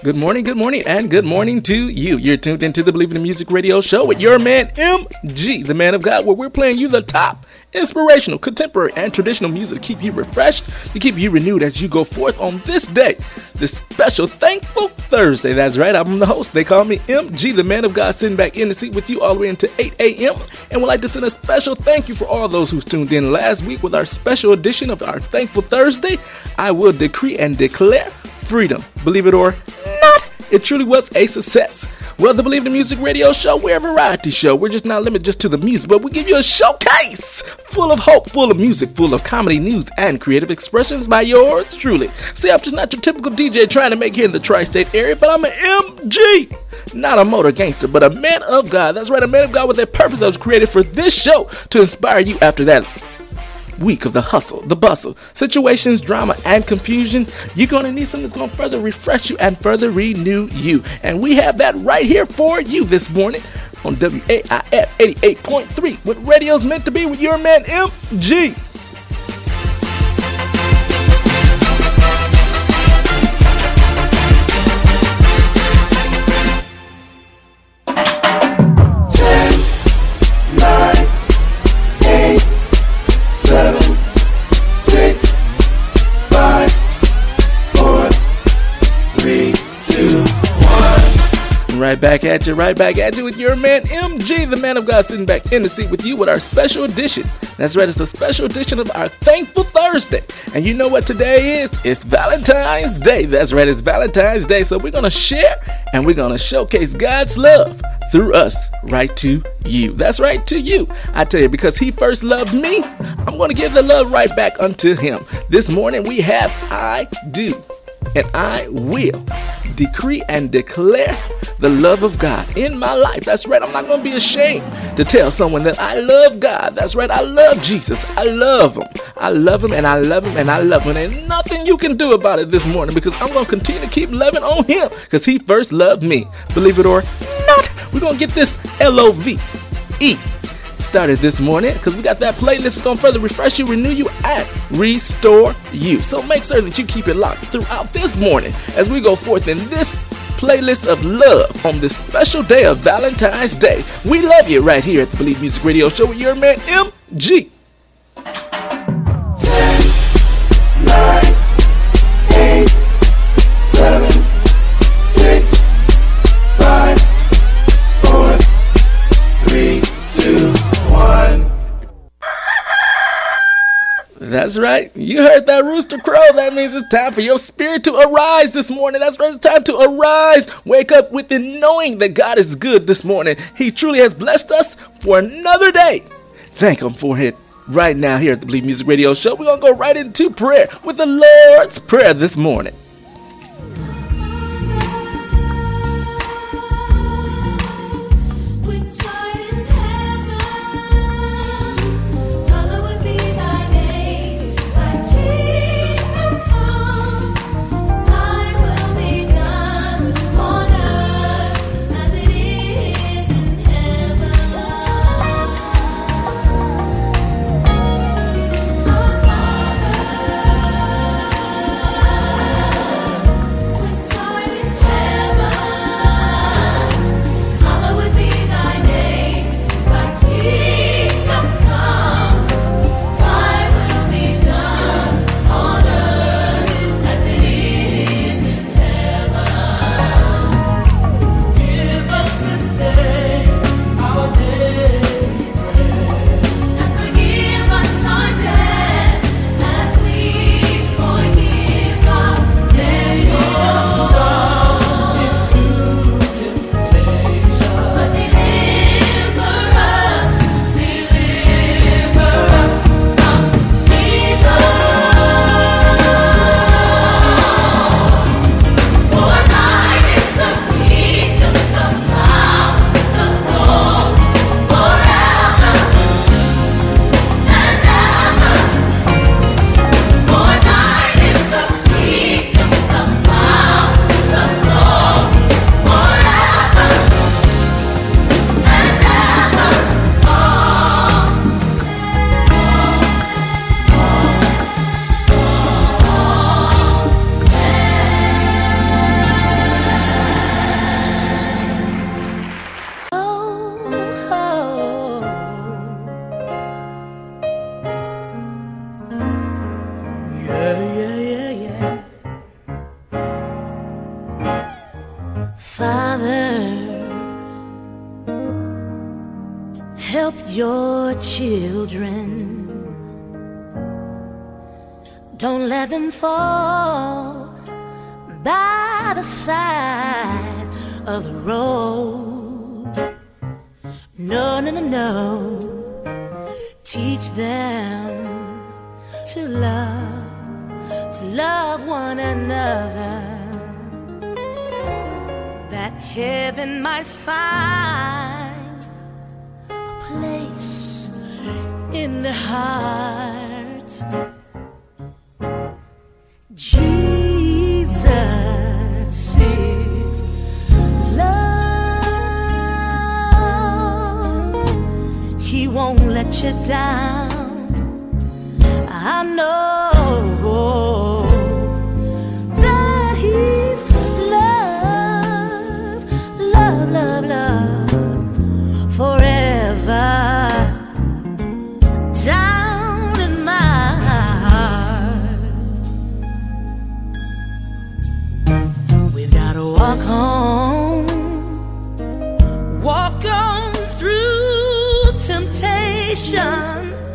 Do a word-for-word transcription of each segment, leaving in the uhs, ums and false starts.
Good morning, good morning, and good morning to you. You're tuned into the Believe in the Music Radio Show with your man M G, the man of God, where we're playing you the top inspirational, contemporary, and traditional music to keep you refreshed, to keep you renewed as you go forth on this day, this special Thankful Thursday. That's right, I'm the host. They call me M G, the man of God, sitting back in the seat with you all the way into eight a.m. And would like to send a special thank you for all those who tuned in last week with our special edition of our Thankful Thursday. I will decree and declare freedom. Believe it or not, it truly was a success. Well, the Believe in the Music Radio Show, we're a variety show. We're just not limited just to the music, but we give you a showcase full of hope, full of music, full of comedy, news, and creative expressions by yours truly. See, I'm just not your typical D J trying to make it in the tri-state area, but I'm an M G. Not a motor gangster, but a man of God. That's right, a man of God with a purpose that was created for this show to inspire you after that week of the hustle, the bustle, situations, drama, and confusion. You're going to need something that's going to further refresh you and further renew you. And we have that right here for you this morning on W A I F eighty-eight point three. What radio's meant to be with your man M G. Right back at you, right back at you with your man M G, the man of God, sitting back in the seat with you with our special edition. That's right, it's the special edition of our Thankful Thursday. And you know what today is? It's Valentine's Day. That's right, it's Valentine's Day. So we're going to share and we're going to showcase God's love through us right to you. That's right, to you. I tell you, because he first loved me, I'm going to give the love right back unto him. This morning we have I do and I will decree and declare the love of God in my life. That's right, I'm not going to be ashamed to tell someone that I love God. That's right, I love Jesus. I love him. I love him and I love him and I love him. And ain't nothing you can do about it this morning, because I'm going to continue to keep loving on him because he first loved me. Believe it or not, we're going to get this L O V E started this morning because we got that playlist that's going to further refresh you, renew you, and restore you. So make sure that you keep it locked throughout this morning as we go forth in this playlist of love on this special day of Valentine's Day. We love you right here at the Believe Music Radio Show with your man M G. ten, nine, eight, seven, six, five, four, three, two, one. That's right. You heard that rooster crow. That means it's time for your spirit to arise this morning. That's right. It's time to arise. Wake up with the knowing that God is good this morning. He truly has blessed us for another day. Thank him for it. Right now here at the Believe Music Radio Show, we're going to go right into prayer with the Lord's Prayer this morning. help your children. Don't let them fall by the side of the road. No, no, no, no. Teach them to love, to love one another, that heaven might find a place in their hearts. Jesus is love. He won't let you down. I know that He's love, love, love, love forever. Down in my heart, we've got to walk home, walk on through temptation.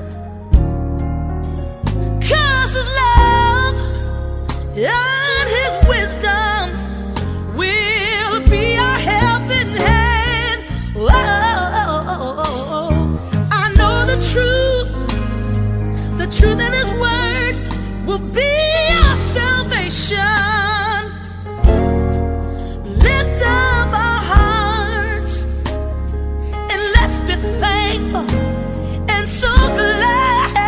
And His wisdom will be our helping hand. Whoa. I know the truth, the truth in His word will be our salvation. Lift up our hearts and let's be thankful and so glad.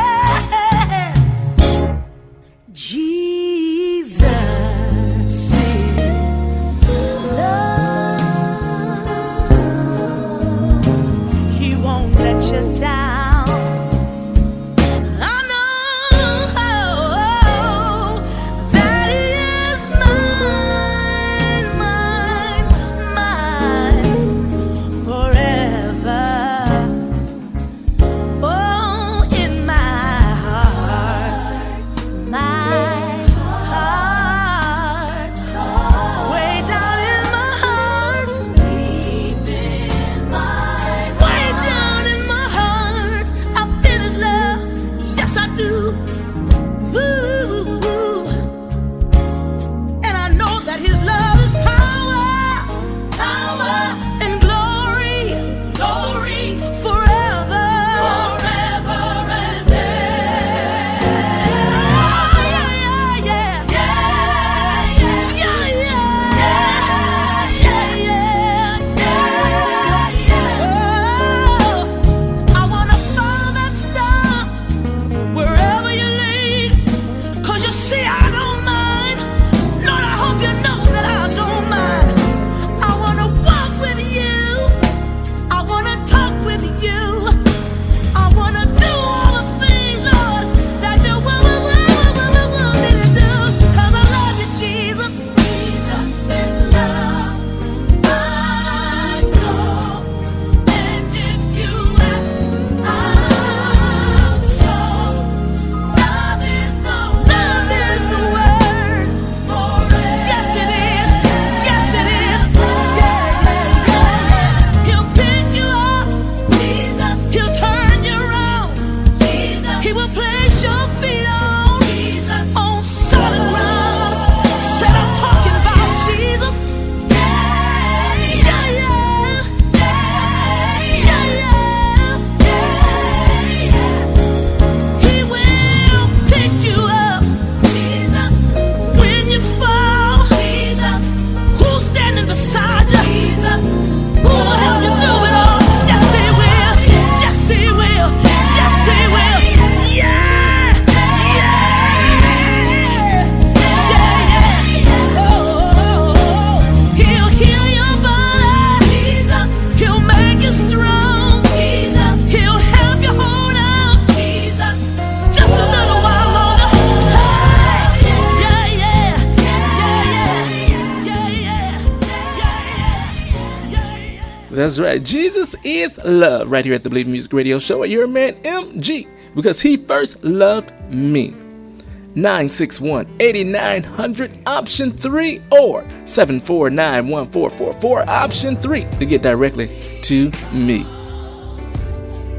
That's right. Jesus is love right here at the Believe in Music Radio Show at your man M G, because He first loved me. nine six one, eight nine zero zero option three or seven four nine, one four four four option three to get directly to me.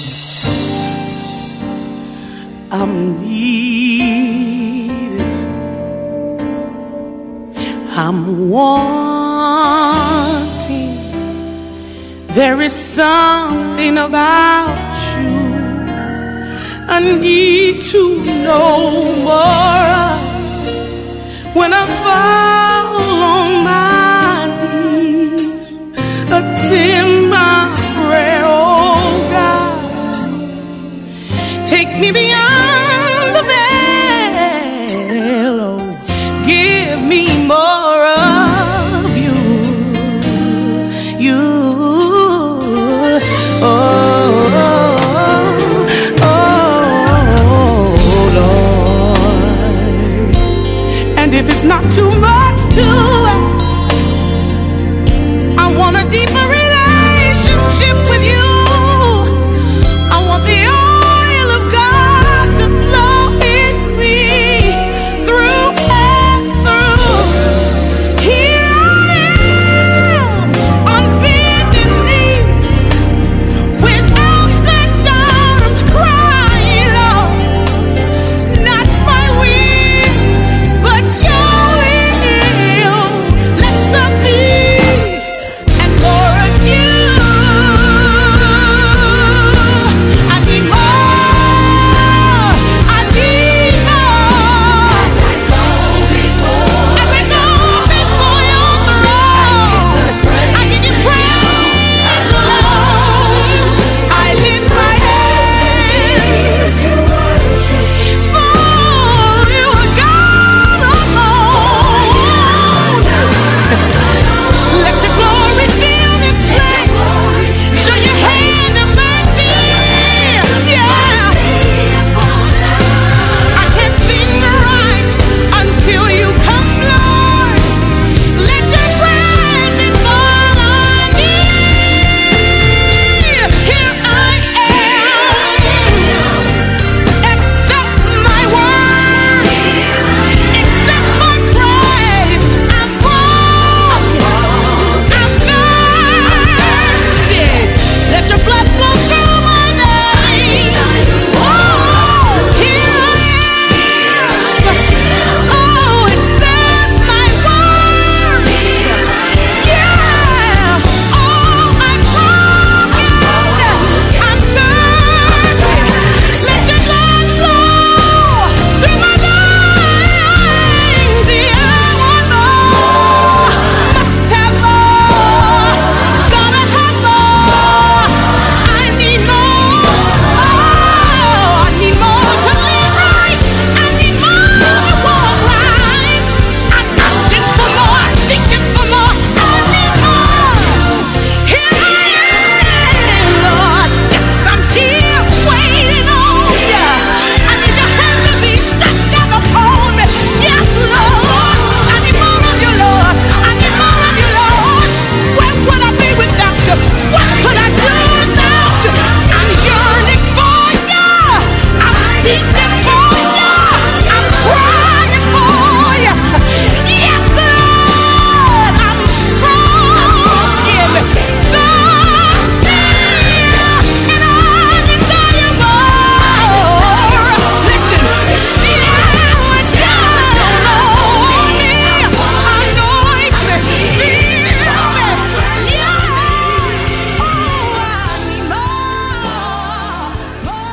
I'm needed. I'm wanting. There is something about you I need to know more of. When I fall on my knees, attend my prayer, oh God. Take me beyond the veil, oh, give me more of you, you, oh, oh, oh, Lord. And if it's not too much to ask, I want a deeper relationship with you. I want the oil of God to flow in me through and through. Here I am on bended knees with outstretched arms crying, Lord, not my will, but your will. Less of me and more of you. I need more. I need more. As I go before, as I go before your throne, I give you praise, Lord. I lift my hands for you are God alone. Let your glory fill this place. Show your hand of mercy. Yeah. I can't sing right until you come, Lord. Let your presence fall on me. Here I am. Accept my worship. Accept my praise. I'm broken. I'm thirsty. Let your blood flow through my veins. Oh, here I am. Oh, accept my worship. Yeah. Oh, I'm broken. I'm thirsty. Let your blood flow through my veins. Yeah, I want more. Must have more. Gotta have more. I need more. Oh, I need more to live right. I need more to walk right. I'm asking for more. I'm seeking for more. I need more. Here I am, Lord. Yes, I'm here waiting on you. I need your hand to be stretched out upon me. Yes, Lord. I need more of you, Lord. I need more of you, Lord. Where would I be without you? What could I do without you? I'm yearning for you. I'm seeking for you. I'm crying for you. Yes, Lord. I'm broken, thirsty, and I desire more. Listen, shower down on me, anoint me, fill me. Yeah. Oh, I need more.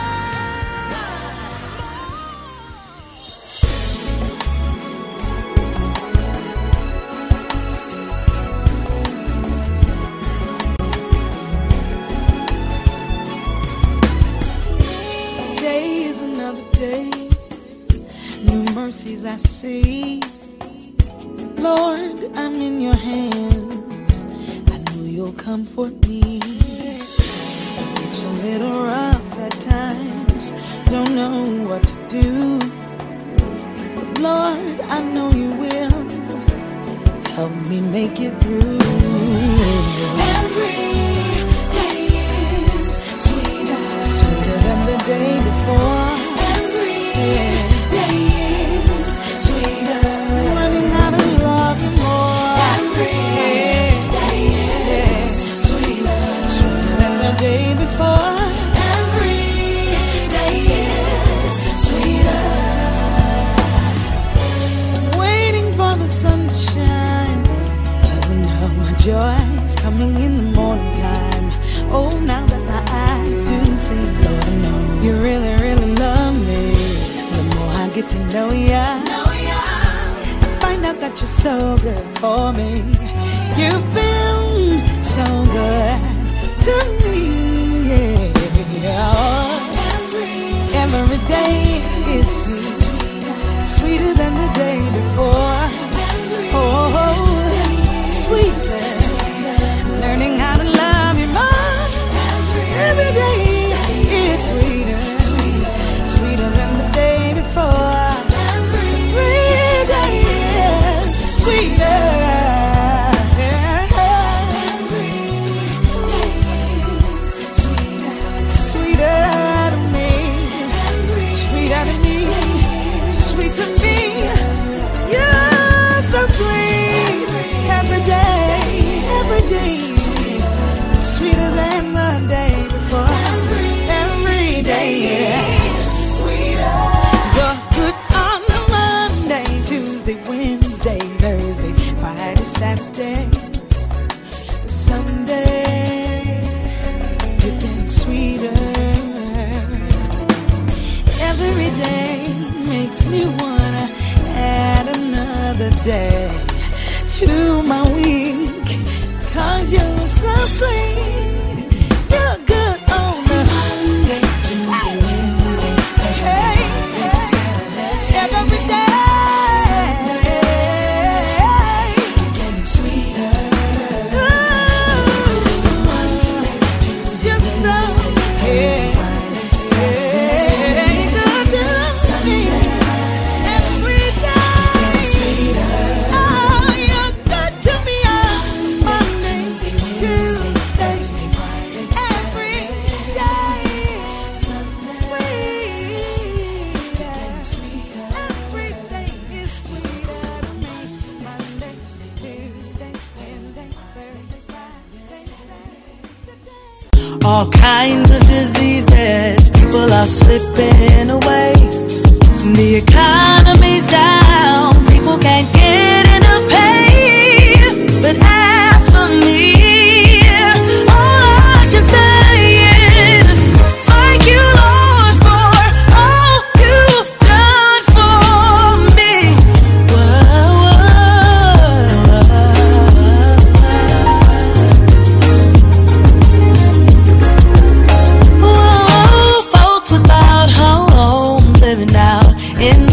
Today is another day. New mercies I see. Lord, I'm in your hands. I know you'll comfort me. It's a little rough at times. Don't know what to do. But Lord, I know you will. Help me make it through. Every day is sweeter, sweeter than the day before. Every day is sweeter. Running out of love and more. Every day is sweeter, sweeter than the day before. Every get to know ya. I find out that you're so good for me. You've been so good to me. Yeah. Every day is sweet, sweeter than the day before. Oh, sweeter. Learning how to love you more. Every day is sweeter, sweeter than the day before. Every day is sweeter. Saturday, Sunday, you're getting sweeter. Every day makes me wanna add another day to my week. Cause you're so sweet, you're good on the Monday, Tuesday, Wednesday, Thursday, Friday, Saturday, every day. All kinds of diseases, people are slipping away. The economy's down, people can't get enough pay. But as for me, all I can say is thank you, Lord, for all you've done for me. Whoa, whoa, whoa. Whoa, folks without home living out in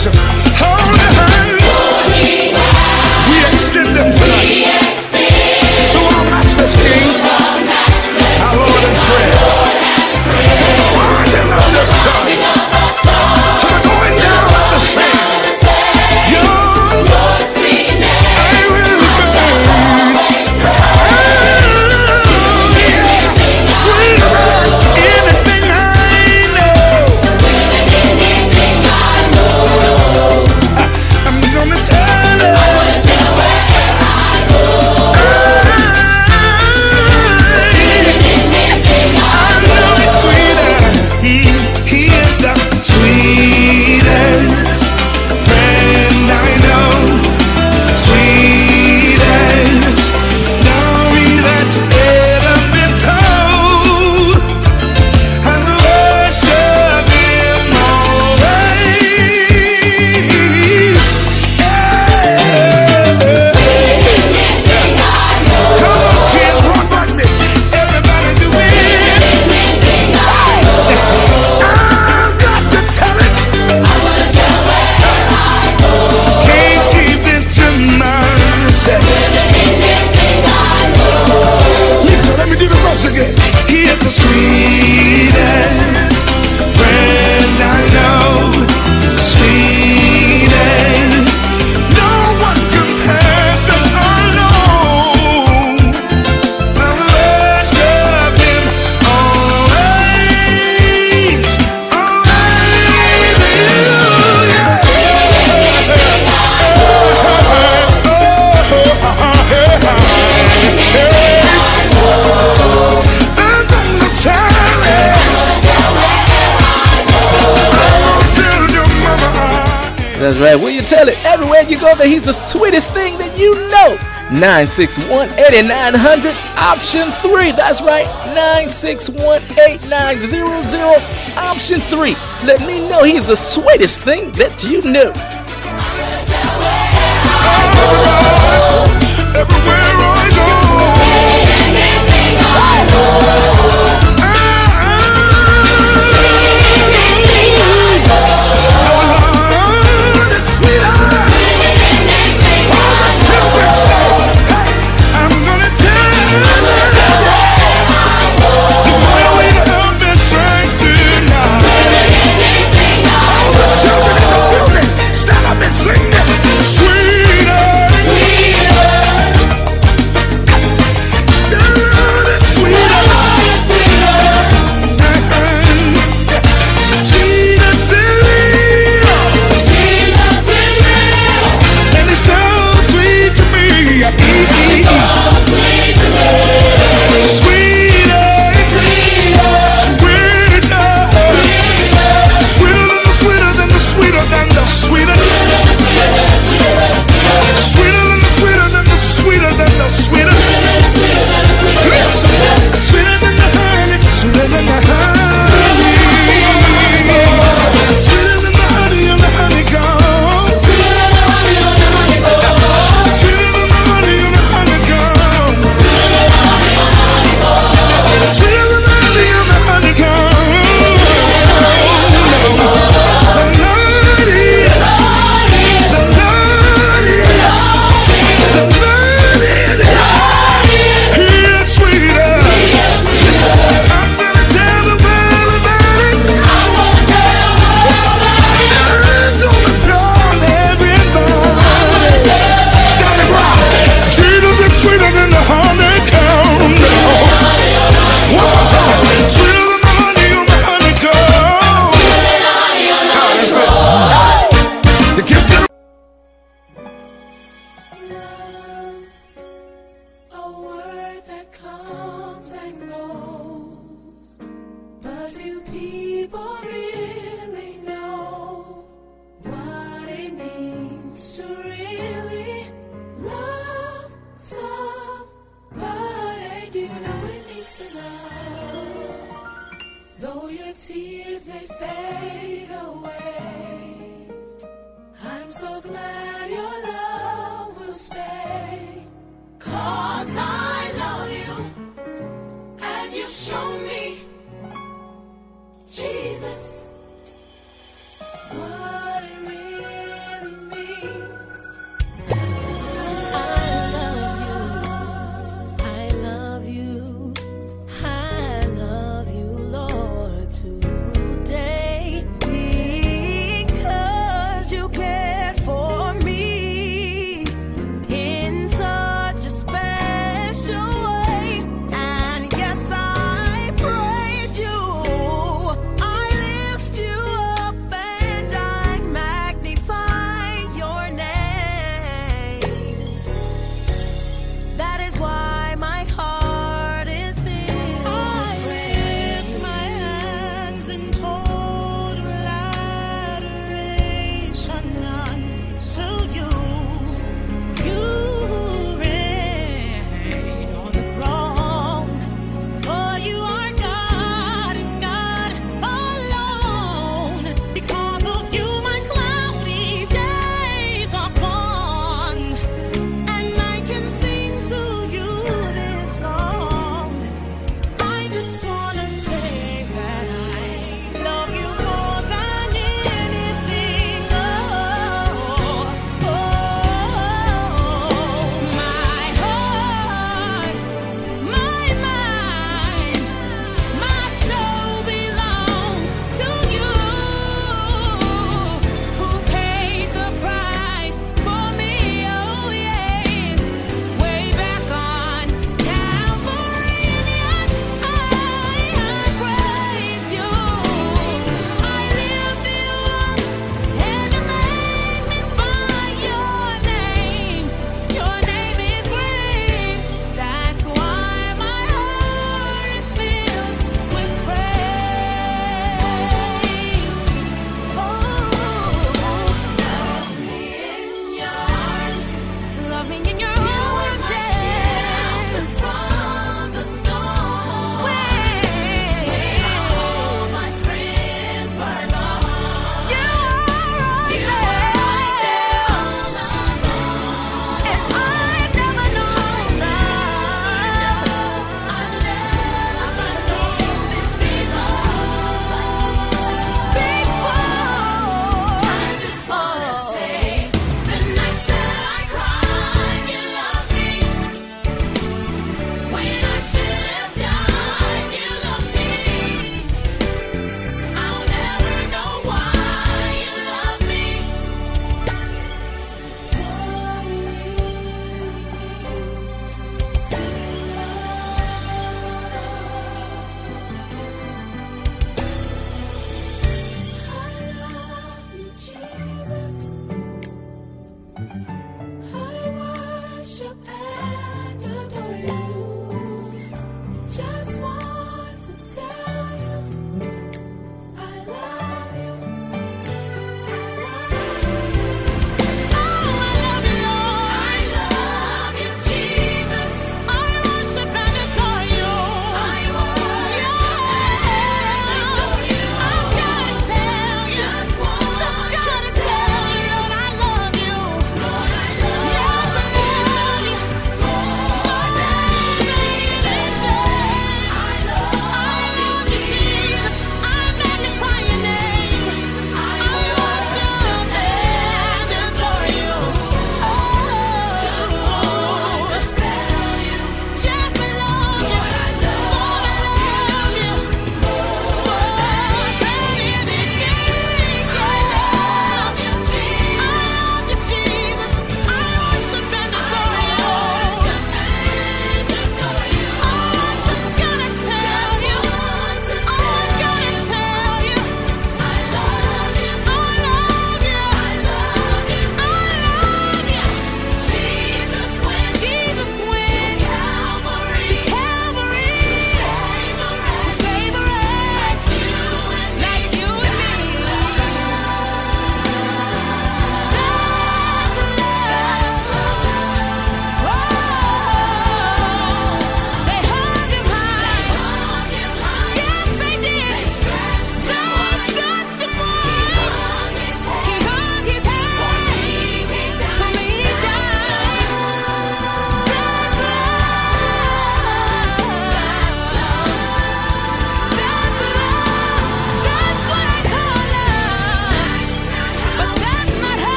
That's right. Will you tell it everywhere you go that he's the sweetest thing that you know? nine six one, eight nine zero zero, option three. That's right. nine six one, eight nine zero zero, option three. Let me know he's the sweetest thing that you know. Everywhere I go. Sweeter, sweeter.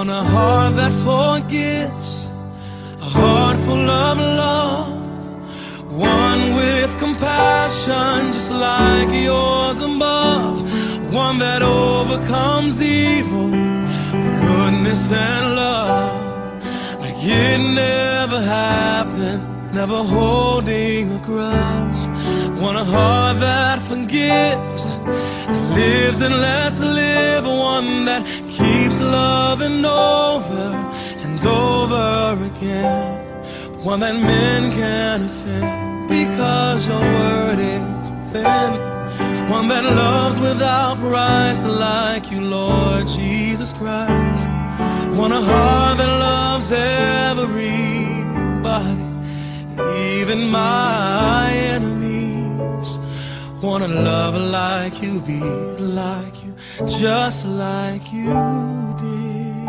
Want a heart that forgives, a heart full of love, one with compassion just like yours above, one that overcomes evil with goodness and love, like it never happened, never holding a grudge. Want a heart that forgives, that lives and lets live, one that keeps loving over and over again, one that men can offend because your word is within, one that loves without price like you, Lord Jesus Christ. Want a heart that loves everybody, even my enemies. Want a love like you, be like you, just like you did.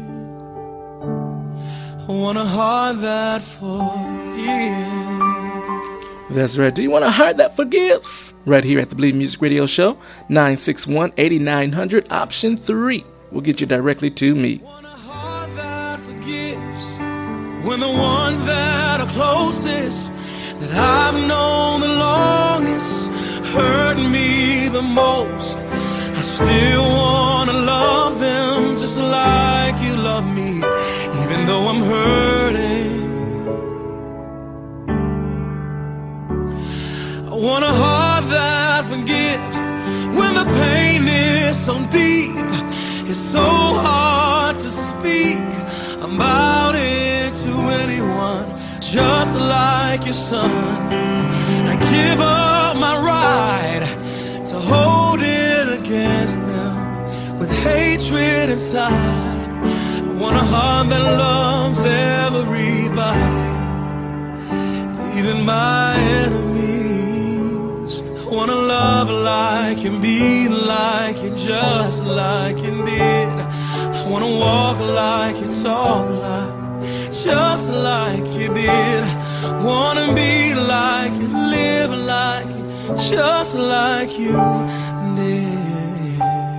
I want a heart that forgives. That's right. Do you want a heart that forgives? Right here at the Believe Music Radio Show, nine six one, eight nine zero zero, option three. Will get you directly to me. Want a heart that forgives when the ones that are closest, that I've known the longest, hurt me the most. I still want to love them just like you love me, even though I'm hurting. I want a heart that forgives when the pain is so deep, it's so hard to speak about it to anyone, just like your son. I give up my right to hold it against them with hatred inside. I want a heart that loves everybody, even my enemies. I want to love like you, be like you, just like you did. I want to walk like you, talk like, just like you did. I want to be like you, live like you, just like you did.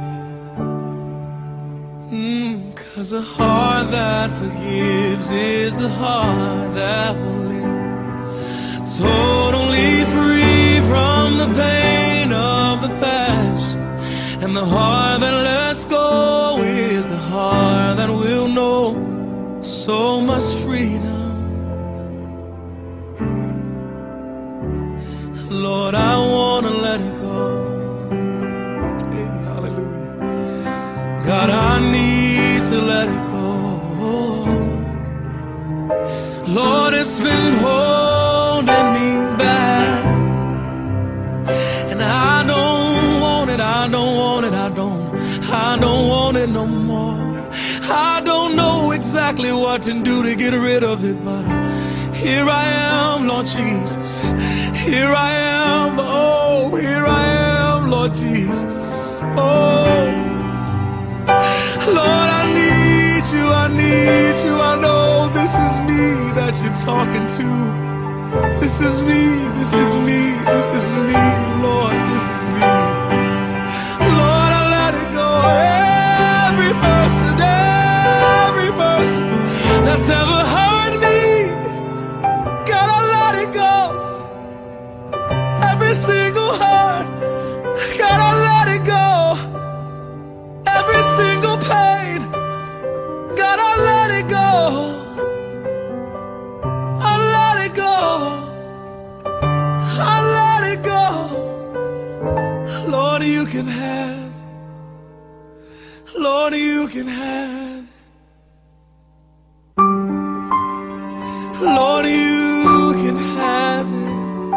Mm, 'cause a heart that forgives is the heart that will live, totally free from the pain of the past. And the heart that lets go is the heart that will know so much freedom. Lord, I want to let it go. Hey, hallelujah. God, I need to let it go. Lord, it's been holding me back, and I don't want it, I don't want it, I don't, I don't want it no more. I don't know exactly what to do to get rid of it, but here I am, Lord Jesus. Here I am, oh, here I am, Lord Jesus. Oh, Lord, I need you, I need you. I know this is me that you're talking to. This is me, this is me, this is me, Lord, this is me. Lord, I let it go. Every person, every person that's ever hurt me, gotta let it go. Every single heart, gotta let it go. Every single pain, gotta let it go. I let it go. I let it go. Lord, you can have it. Lord, you can have it. Lord, you can have it.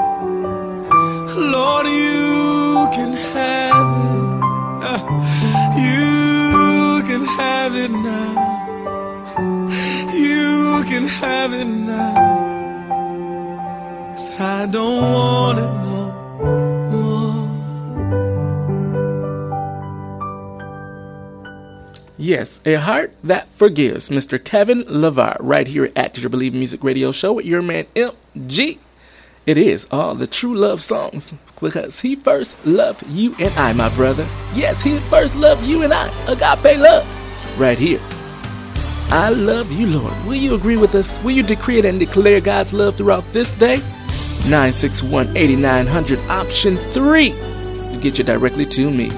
Lord, you can have it. Uh, you can have it now. You can have it now. 'Cause I don't want it no more. Yes, a heart that forgives. Mister Kevin LeVar, right here at your Believe Music Radio Show with your man M G. It is all the true love songs because he first loved you and I, my brother. Yes, he first loved you and I. Agape love. Right here I love you, Lord. Will you agree with us? Will you decree it and declare God's love throughout this day? nine six one, eight nine zero zero, option three. Will get you directly to me.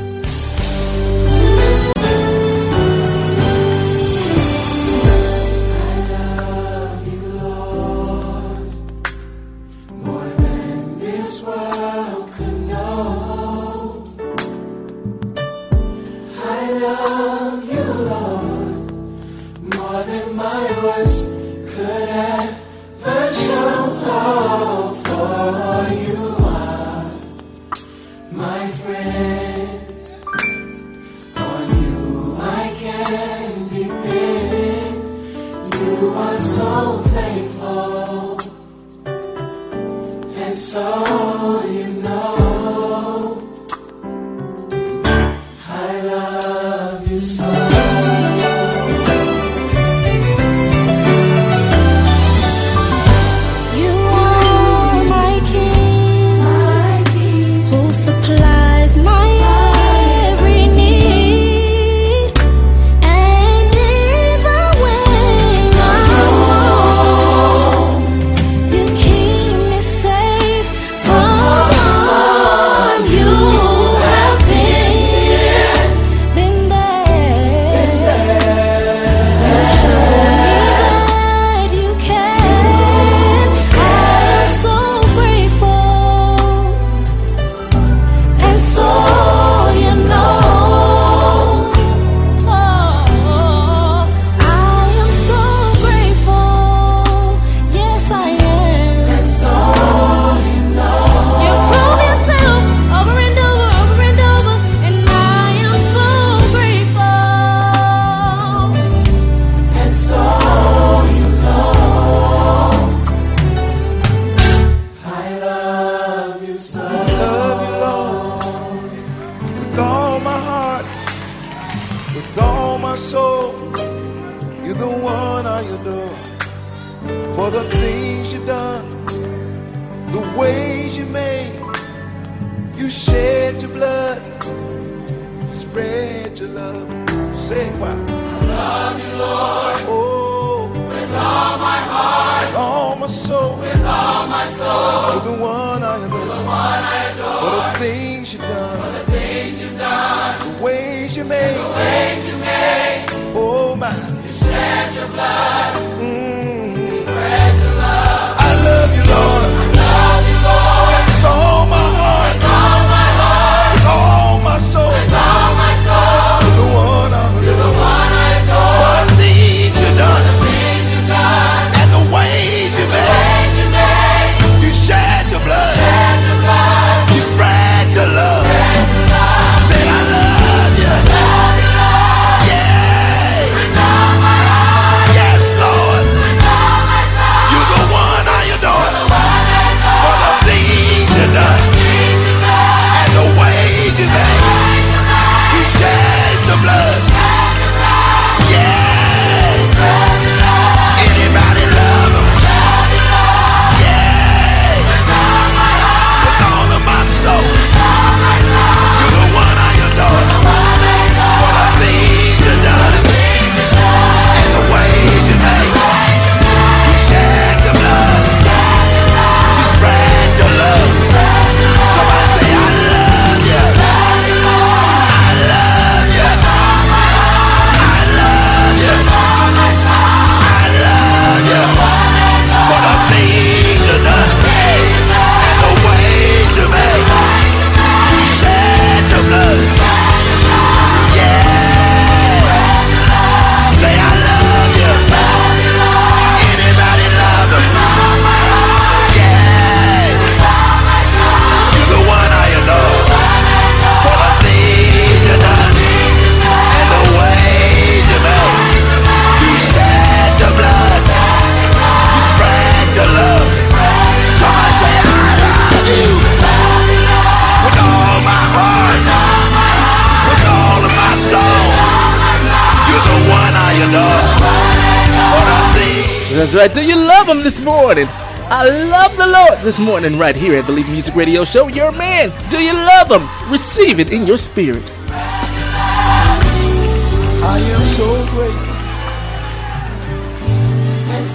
That's right. Do you love him this morning? I love the Lord this morning right here at Believe Music Radio Show. Your man. Do you love him? Receive it in your spirit. I am so grateful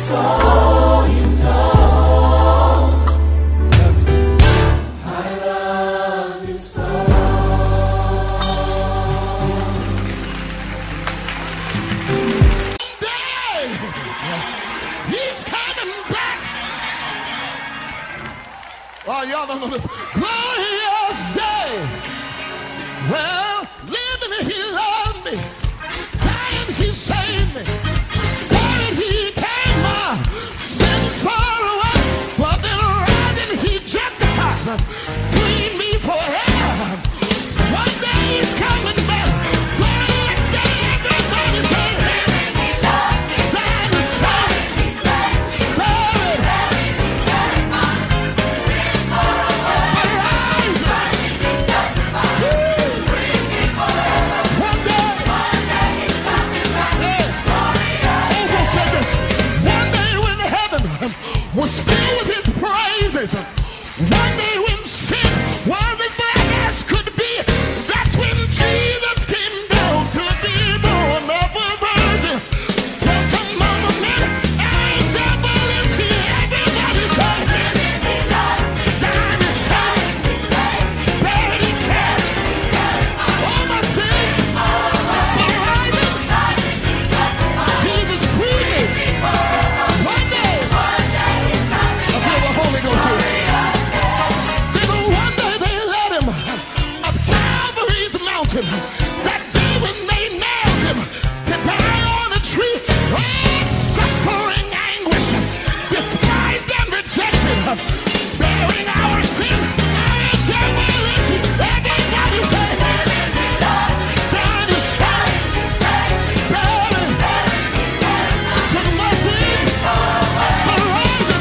Oh, y'all don't know this. Glorious day. Well, living, he loved me. Dying, he saved me. Buried, he came my sins far away. But then rising, he justified. Freed me forever. One day he's coming back. Glorious day, everybody say. Living, he loved me. Dying, he saved me. Buried, buried, he carried my sins far away. But rising, he justified. Freed me forever. One day, one day he's coming back. Glorious. Also said this. One day when heaven was filled with his praises. One day when sin was as black as could be. That's when Jesus came down to be born of a virgin. Tell some mama man, our example is here. Everybody say, living, he loved me. Dying, he saved me. Buried, he carried me. All my sins, but rising, Jesus freed me. One day, I feel the Holy Ghost here. Then one day they led him up Calvary's mountain. That day when they nailed him to die on a tree. Oh, suffering anguish, despised and rejected, bearing our sin. Our example is he. Everybody say, living, he loved me. Dying, he saved me. Buried, took my sins, but rising,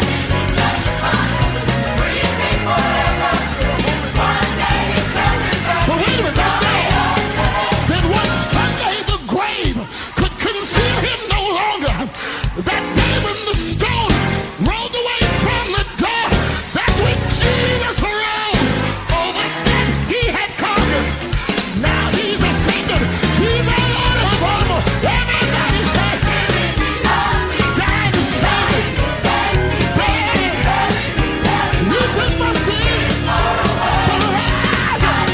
but wait a minute, that's not. Then one Sunday the grave could conceal him no longer. That day when the stone rolled away from the door, that's when Jesus rose. Over death he had conquered. Now he's ascended. He's the Lord of all. Everybody say, living, he loved me. Dying, he saved me. Buried, you took my sins, but rising.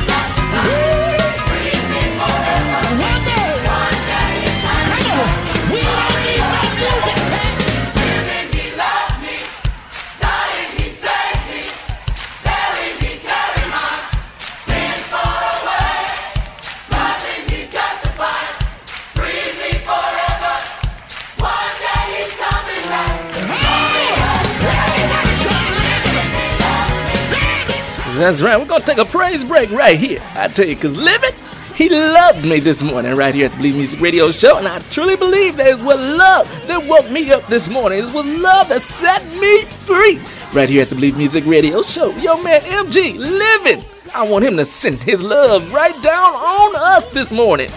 One day, come on, we don't need no music, say. Living, he loved me. Dying, he saved me. Buried, he carried my sins far away. Rising, he justified. Freed me forever. One day he's coming back. Everybody say, living, dying, he saved me. That's right. We're going to take a praise break right here. I tell you, because living, he loved me this morning right here at the Believe Music Radio Show. And I truly believe that is what love that woke me up this morning. It's what love that set me free right here at the Believe Music Radio Show. Yo, man, M G, living. I want him to send his love right down on us this morning.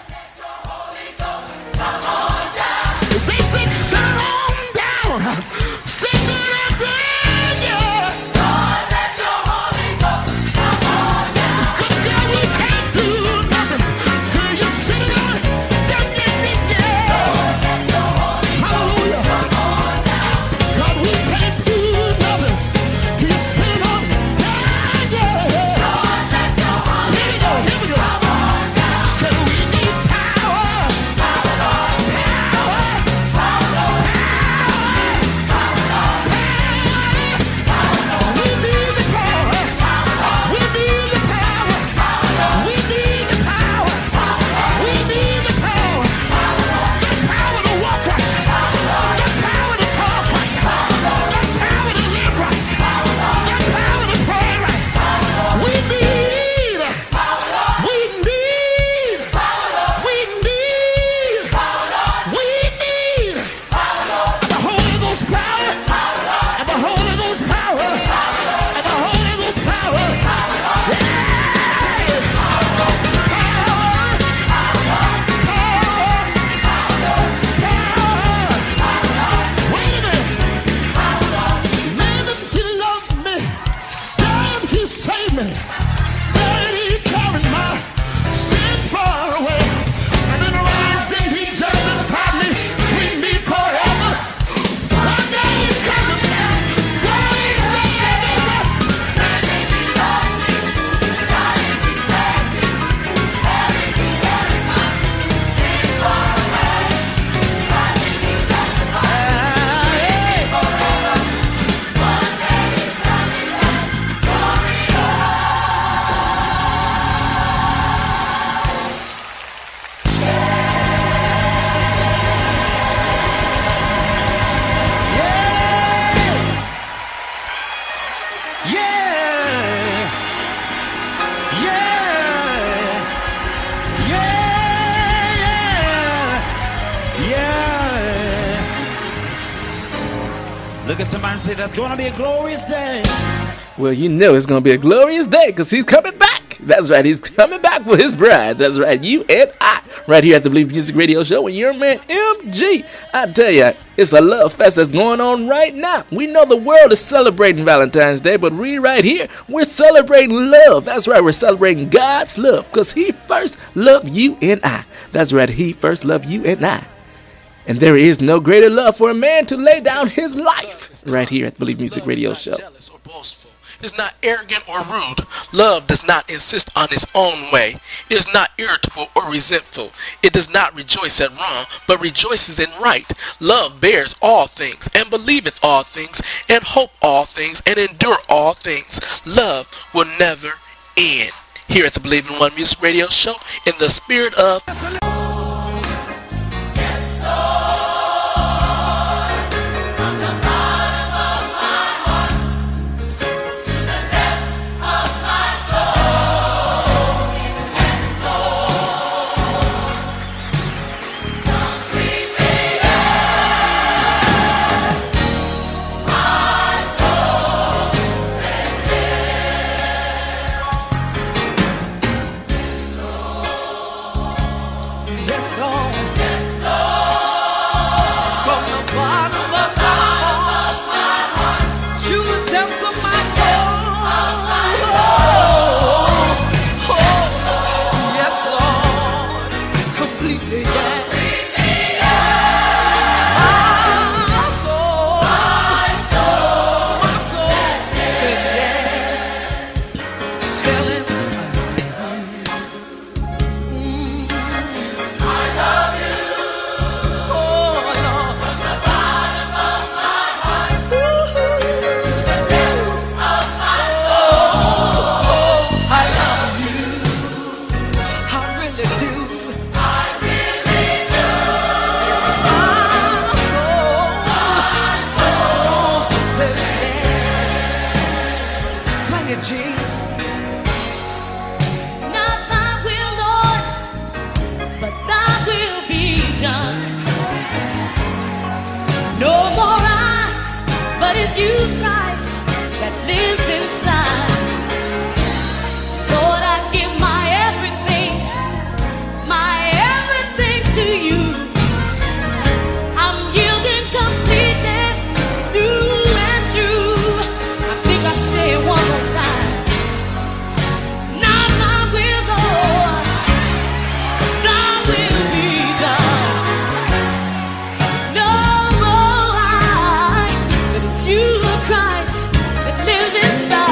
They said, "Sit on down, sing it again, yeah." Lord, let your Holy Ghost come on down. 'Cause girl, we can't do nothing till you sit it on, down, yeah, yeah, yeah. Hallelujah. God, we can't do nothing till you sit it on, down, yeah. Here we go, here we go. Say we Look at somebody and say, that's gonna be a glorious day. Well, you know it's going to be a glorious day because he's coming back. That's right. He's coming back for his bride. That's right. You and I. Right here at the Believe Music Radio Show with your man M G. I tell you, it's a love fest that's going on right now. We know the world is celebrating Valentine's Day, but we right here, we're celebrating love. That's right. We're celebrating God's love because he first loved you and I. That's right. He first loved you and I. And there is no greater love for a man to lay down his life right here at the Believe Music Radio Show. Jealous or boastful. Is not arrogant or rude. Love does not insist on its own way. It is not irritable or resentful. It does not rejoice at wrong, but rejoices in right. Love bears all things, and believeth all things, and hope all things, and endure all things. Love will never end. Here at the Believe in One Music Radio Show, in the spirit of... You, Christ, that lives inside.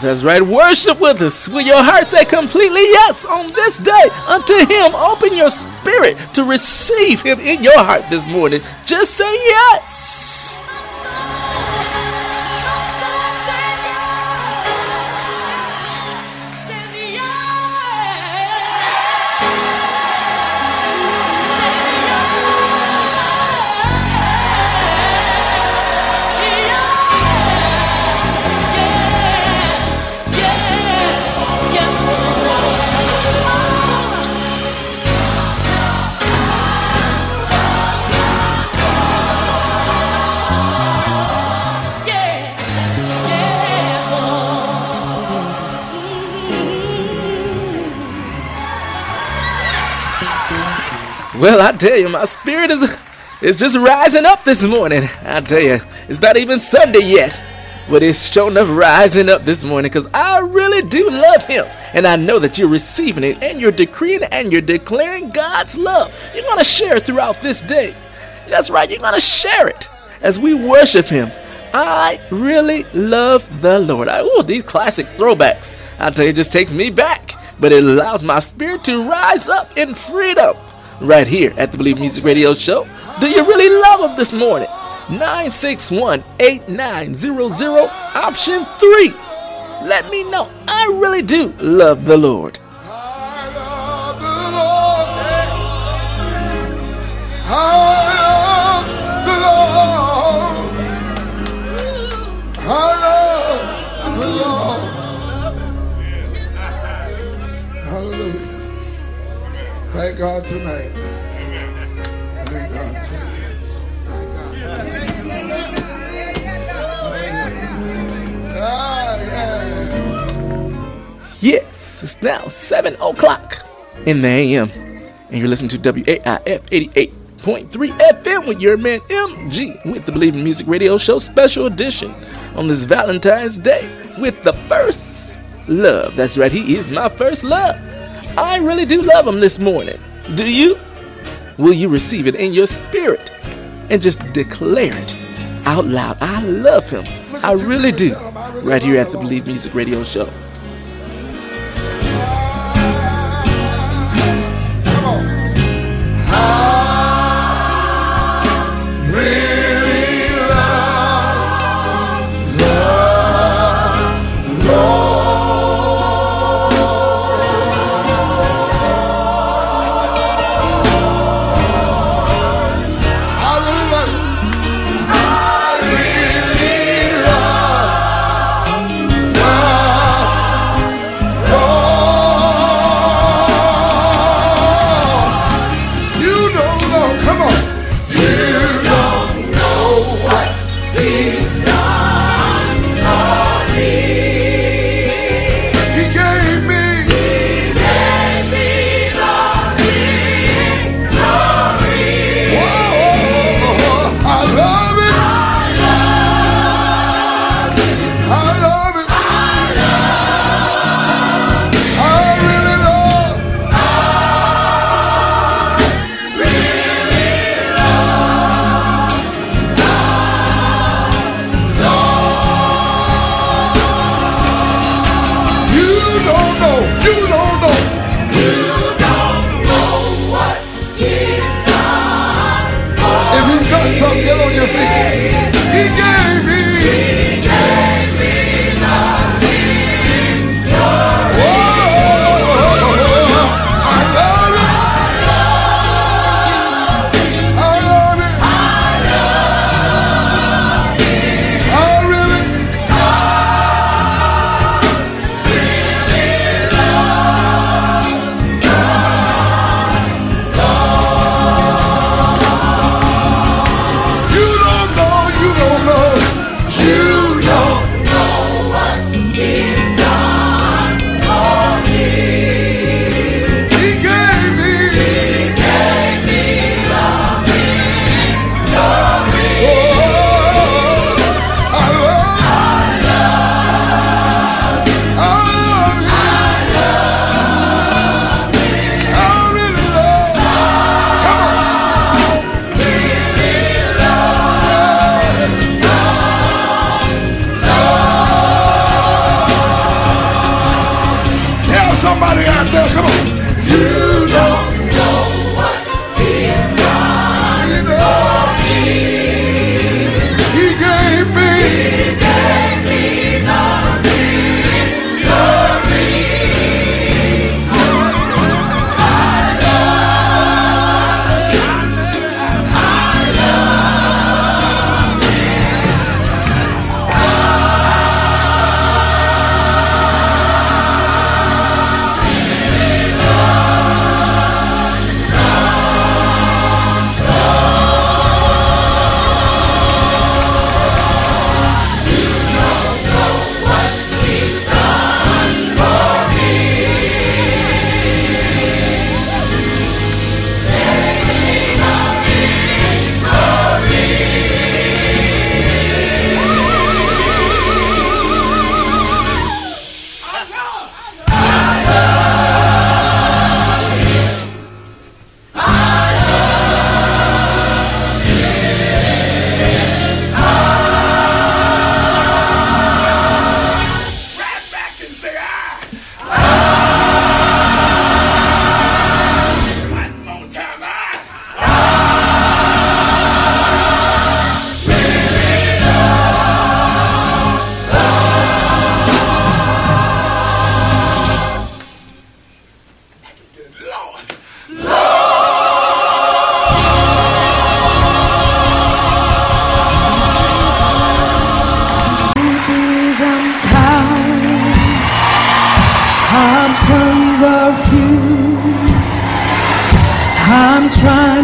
That's right. Worship with us. Will your heart say completely yes on this day unto him? Open your spirit to receive him in your heart this morning. Just say yes. Well, I tell you, my spirit is is just rising up this morning. I tell you, it's not even Sunday yet, but it's sure enough rising up this morning because I really do love him. And I know that you're receiving it and you're decreeing and you're declaring God's love. You're going to share it throughout this day. That's right, you're going to share it as we worship him. I really love the Lord. I, ooh, these classic throwbacks, I tell you, it just takes me back. But it allows my spirit to rise up in freedom. Right here at the Believe Music Radio Show. Do you really love him this morning? nine six one, eight nine zero zero, option three. Let me know. I really do love the Lord. I love the Lord. I love the Lord. I love the Lord. Hallelujah. Thank God tonight. Thank God tonight. Ah, yeah. Yes, it's now seven o'clock in the A M. And you're listening to W A I F eighty-eight point three F M with your man M G with the Believe in Music Radio Show special edition on this Valentine's Day with the first love. That's right, he is my first love. I really do love him this morning. Do you? Will you receive it in your spirit and just declare it out loud? I love him. I really do. Right here at the Believe Music Radio Show. Come on. I really love the Lord. I really love the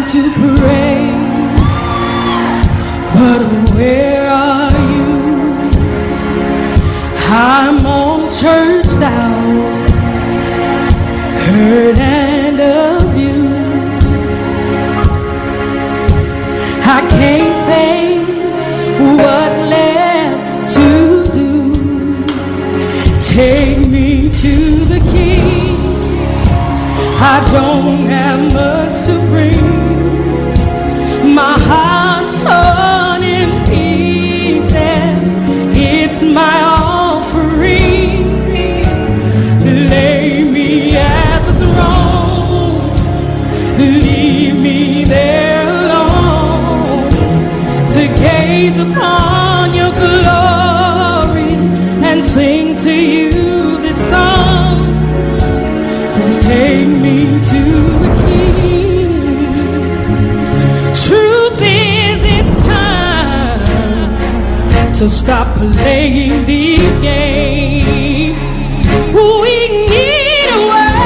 to pray, but where are you? I'm all churched out, hurt and abused. I can't face what's left to do. Take me to the King. I don't have much to bring. My heart's torn in pieces. It's my offering. Lay me at the throne. Leave me there alone to gaze upon your glory and sing to you this song. Please take me to the King. Truth is, it's time to stop playing these games. We need a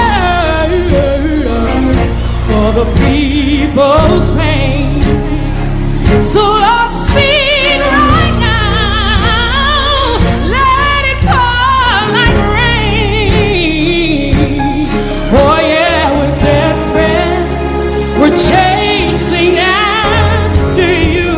word for the people's pain. So Lord, speak right now. Let it fall like rain. Oh yeah, we're desperate. We're chasing after you.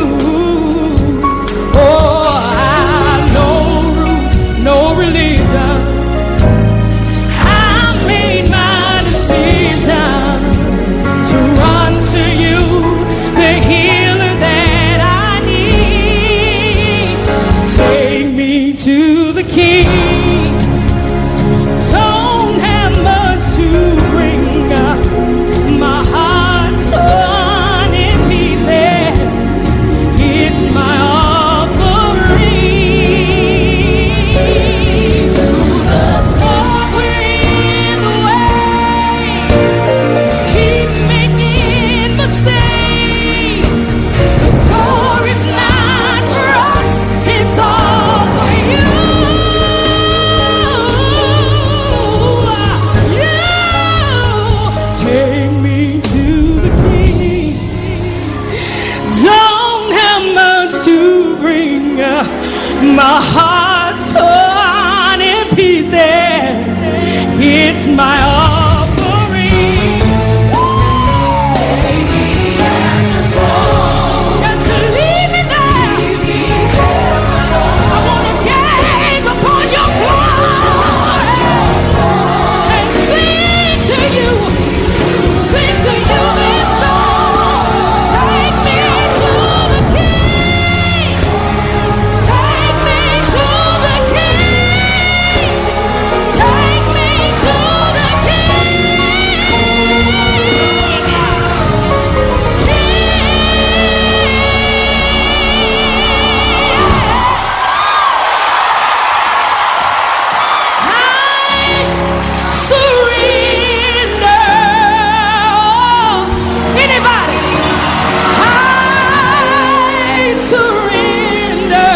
Oh, I no roots, no religion. I made my decision to run to you, the healer that I need. Take me to the King. Don't have much to bring up. My heart's torn in pieces. It's my offering. Lord, we're in the way. Keep making mistakes. The glory's not for us, it's all for you. You take me to the King. Don't have much to bring. My heart's torn in pieces. It's my offering. Just leave me there. I want to gaze upon your glory and sing to you, sing to you this song. Take me to the King. Take me to the King. Take me to the King. Surrender. Anybody? I surrender.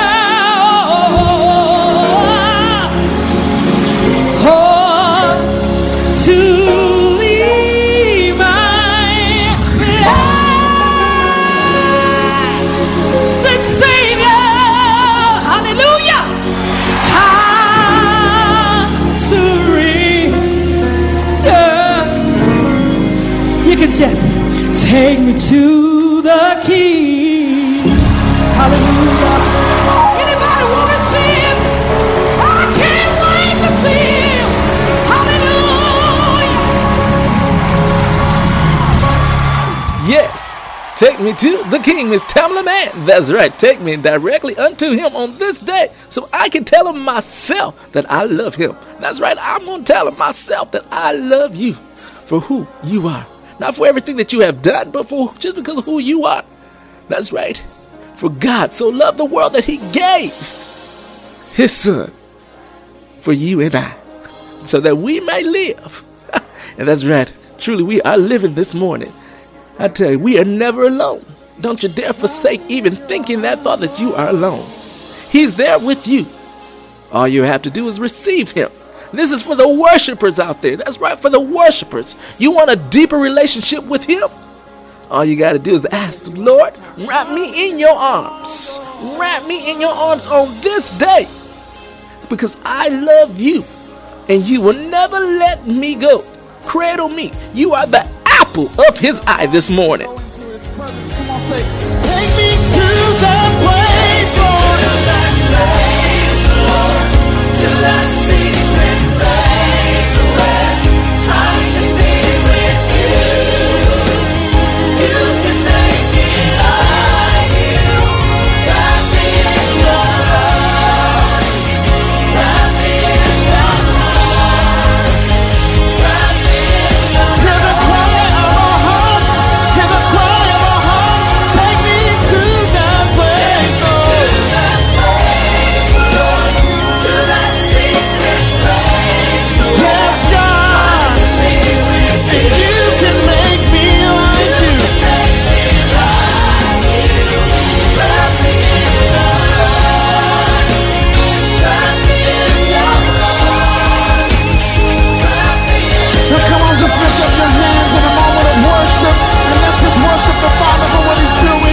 Oh, to leave my blessed Savior. Hallelujah. I surrender. You can just take me to the King. Hallelujah. Anybody want to see him? I can't wait to see him. Hallelujah. Yes, take me to the King, Miss Tamala Man. That's right, take me directly unto him on this day so I can tell him myself that I love him. That's right, I'm going to tell him myself that I love you for who you are. Not for everything that you have done, but for just because of who you are. That's right. For God so loved the world that he gave his son for you and I, so that we may live. And that's right. Truly, we are living this morning. I tell you, we are never alone. Don't you dare forsake even thinking that thought that you are alone. He's there with you. All you have to do is receive him. This is for the worshipers out there. That's right, for the worshipers. You want a deeper relationship with him? All you got to do is ask the Lord, wrap me in your arms. Wrap me in your arms on this day. Because I love you. And you will never let me go. Cradle me. You are the apple of his eye this morning. Come on, say, take me to that place, Lord. To that place, Lord. To that secret place where I can be with you. You can make me like you. Wrap me in your arms. Wrap me in your arms. Wrap me in your arms. Hear the cry of our hearts. Hear the cry of our hearts. Take me to that place, Lord. To that place, Lord. To that secret place. Yes, God. And you can make me like you. Wrap me in your arms. Wrap me in your arms. Wrap me in your arms. Now come on, just lift up your hands in a moment of worship, and let's just worship the Father for what He's doing.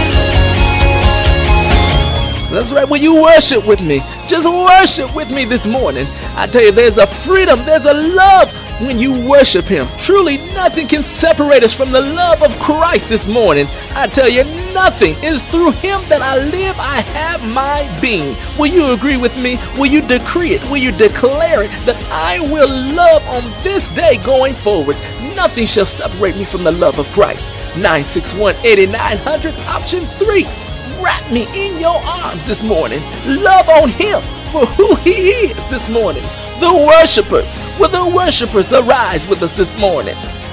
That's right, when you worship with me, just worship with me this morning. I tell you, there's a freedom, there's a love when you worship him. Truly, nothing can separate us from the love of Christ this morning. I tell you, nothing. It is through him that I live, I have my being. Will you agree with me? Will you decree it? Will you declare it that I will love on this day going forward? Nothing shall separate me from the love of Christ. nine six one, eight nine zero zero, option three. Wrap me in your arms this morning. Love on him for who he is this morning. The worshipers, will the worshipers arise with us this morning?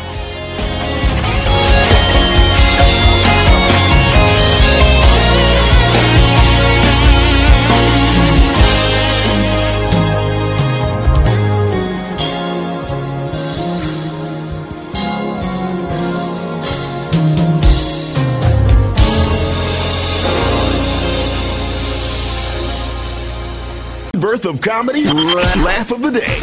Birth of comedy, laugh of the day.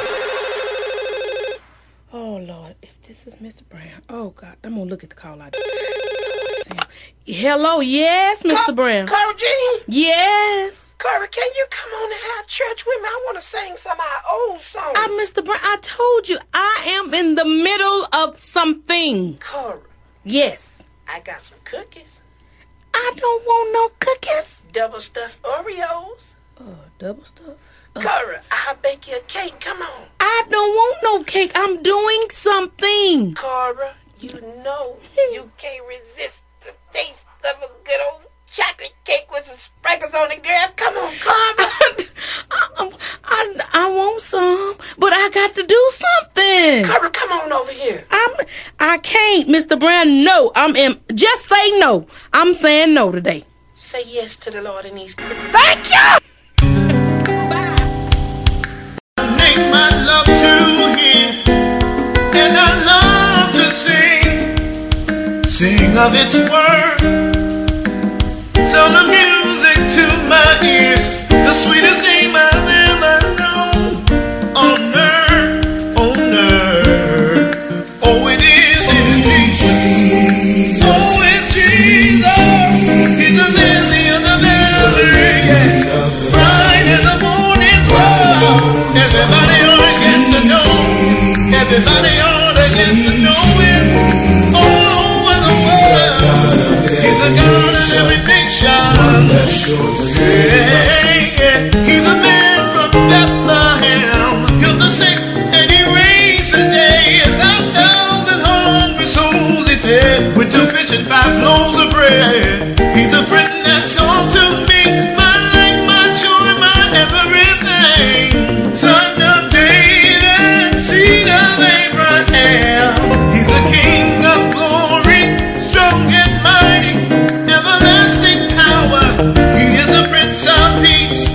Oh, Lord, if this is Mister Brown. Oh, God, I'm going to look at the call out. Hello, yes, Mister Brown. Cora Jean? Yes. Cora, can you come on and have church with me? I want to sing some of our old songs. Uh, Mister Brown, I told you, I am in the middle of something. Cora. Yes. I got some cookies. I don't want no cookies. Double stuffed Oreos. Uh, double stuff? Uh, Cora, I'll bake you a cake. Come on. I don't want no cake. I'm doing something. Cora, you know you can't resist the taste of a good old chocolate cake with some sprinkles on it, girl. Come on, Cora. I, I, I want some, but I got to do something. Cora, come on over here. I'm, I can't, Mister Brown. No, I'm in. Just say no. I'm saying no today. Say yes to the Lord in these cookies. Thank you. Make my love to him, and I love to sing, sing of its word, sound of music to my ears, the sweetest name I've ever known on earth, on earth. Oh, it is Jesus. Oh, it's Jesus. He's the lily of the valley, bright in the morning star. Everybody ought to get to know. Everybody ought to get to know him. All over the world. He's a God in every nation. Say, yeah. He's a man from Bethlehem. Healed the sick and he raised the dead. Five thousand hungry souls he fed with two fish and five loaves of bread. He's a friend that's all to me. My life, my joy, my everything. Son of David, seed of Abraham. He's a king of glory, strong and mighty, everlasting power. He is a prince of peace.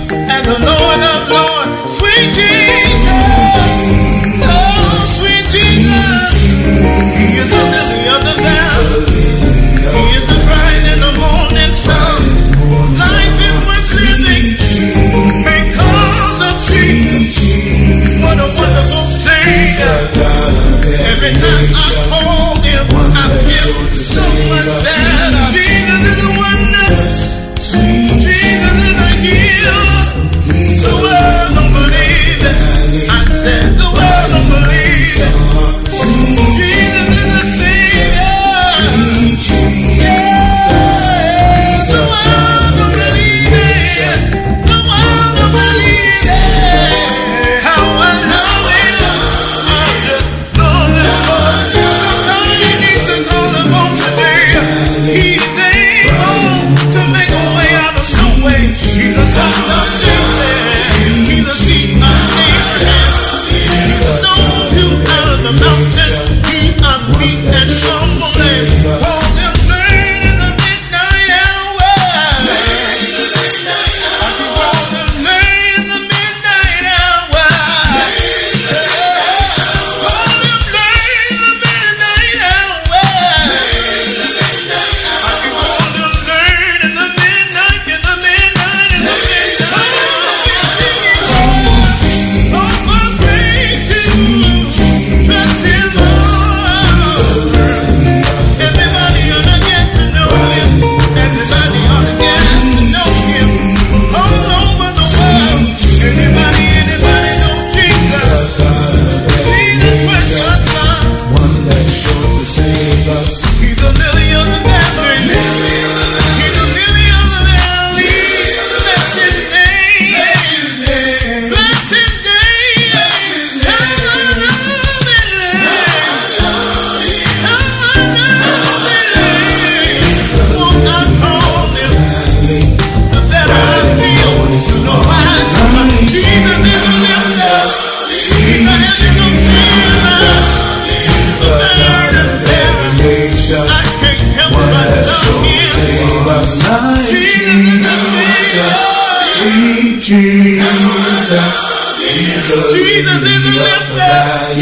Jesus is the lifter.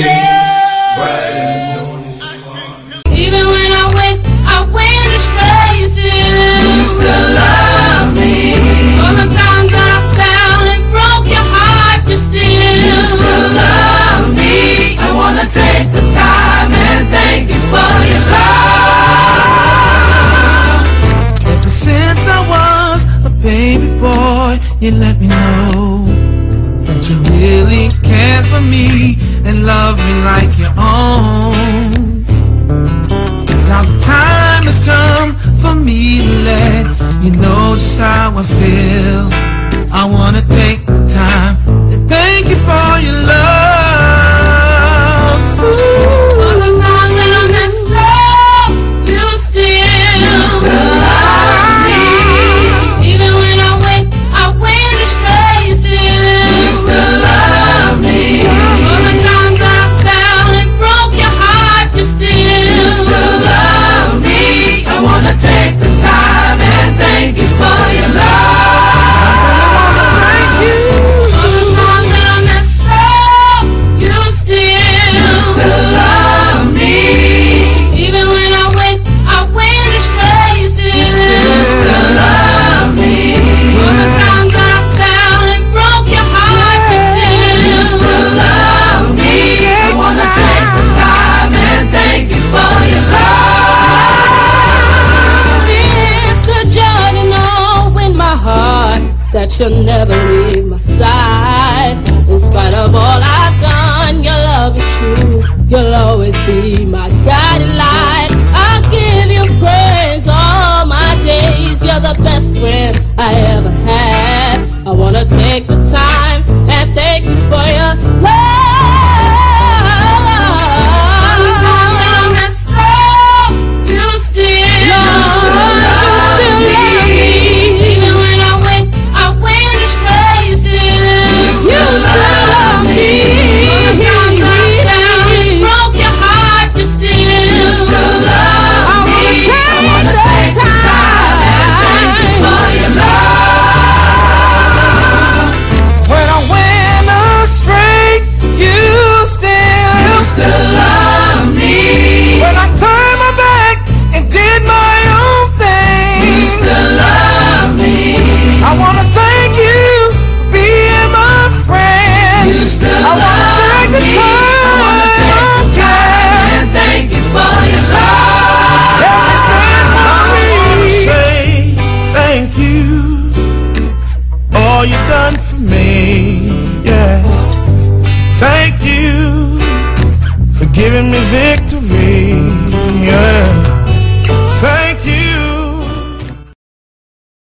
Even when I went, I went astray, you still, you still love me. All the times that I fell and broke your heart, you still, you still love me. I wanna take the time and thank you for your love. Ever since I was a baby boy, you let me know that you really care for me and love me like your own. Now the time has come for me to let you know just how I feel. I wanna take the time and thank you for your love. Ooh. All the times that I messed up, you still, you still love me. Even when I went, I went astray, you still, you still love me. All the times that I fell and broke your heart, you still, you still love me. I wanna take the time and thank you for your love. Thank you. All the times that I messed up, you still, you still love me. Even when I went, I went astray, you still, you still love me. All the times that I fell and broke your heart, you still, you still love me. I wanna take the time and thank you for your love. It's a joy to know in my heart that you'll never leave my side. In spite of all I've done, your love is true. You'll always be my guiding light. I'll give you praise all my days. You're the best friend I ever had. I wanna take the time and thank you for your love. You still, you still love me. Even when I went, I went astray, you still, you still love me. All the times I fell and broke your heart, you still, you still love me. I wanna take the time and thank you for your love. When I went astray, you still, you Still love me. When I turned my back and did my own thing, You still love me. I wanna thank you for being my friend. You still I wanna love take the me. time, I wanna take the time and thank you for your love. Let me say it for me. Say thank you, all you've done for me, yeah. Thank you for giving me victory, yeah.